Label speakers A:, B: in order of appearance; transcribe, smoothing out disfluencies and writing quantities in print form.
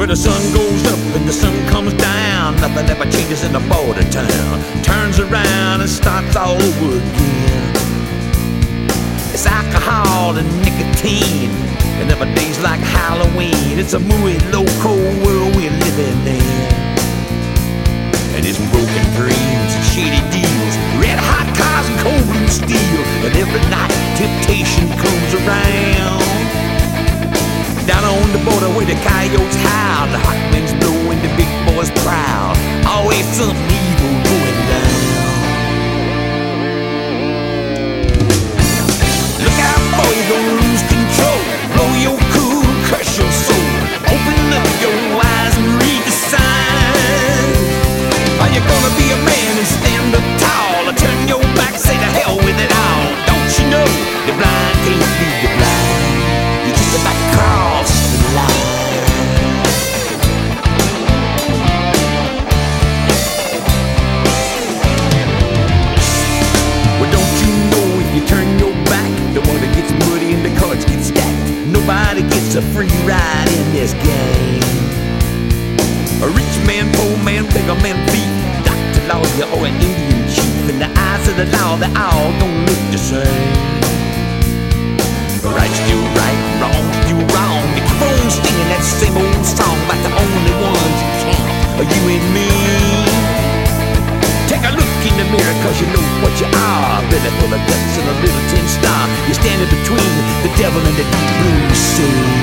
A: Where the sun goes up and the sun comes down, nothing ever changes in the border town. Turns around and starts all over again. It's alcohol and nicotine, and never days like Halloween. It's a muy loco world we're living in. And it's broken dreams and shady deals, red hot cars and cold blue steel. And every night temptation comes around. Down on the border where the coyotes howl, the hot winds blow and the big boys prowl. Always something evil going down. Look out, boy, you're gonna lose control. Blow your cool, crush your soul. Open up your eyes and read the signs. Are you gonna be a man and stand up tall, or turn your back, say to hell with it all? Don't you know the blind can't lead the blind? You're just about to cross the line. Well, don't you know if you turn your back, the water gets muddy and the cards get stacked. Nobody gets a free ride in this game. A rich man, poor man, beggar man, thief, doctor, lawyer, or an Indian chief. In the eyes of the law, they all don't look the same. Right still right, wrong still wrong. You keep on singing that same old song about the only ones that count are you and me. Take a look in the mirror, cause you know what you are. Belly full of guts and a little tin star. You're standing between the devil and the deep blue sea.